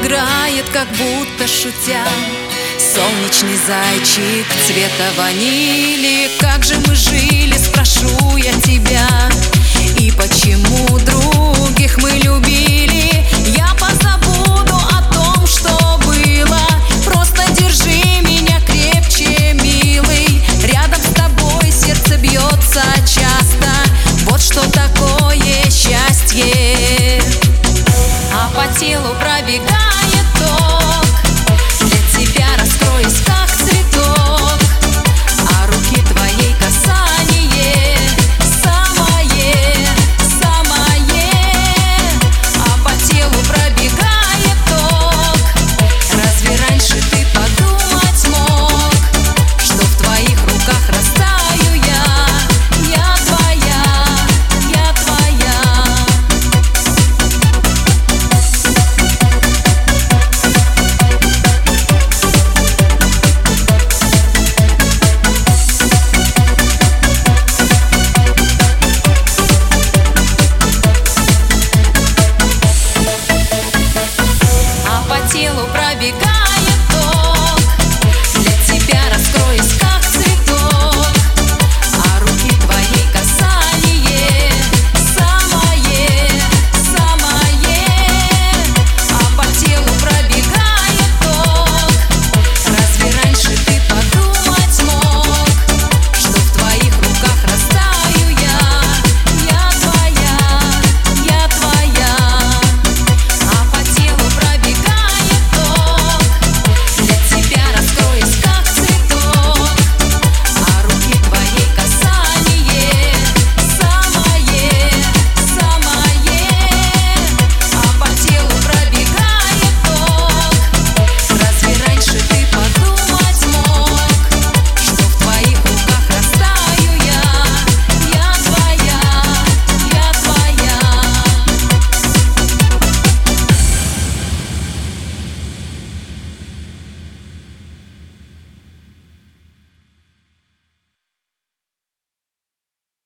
играет, как будто шутя, солнечный зайчик цвета ванили. Как же мы жили, спрошу я тебя, и почему других мы любили? Я позабуду о том, что было. Просто держи меня крепче, милый. Рядом с тобой сердце бьется часто. Вот что такое счастье. А по телу пробегает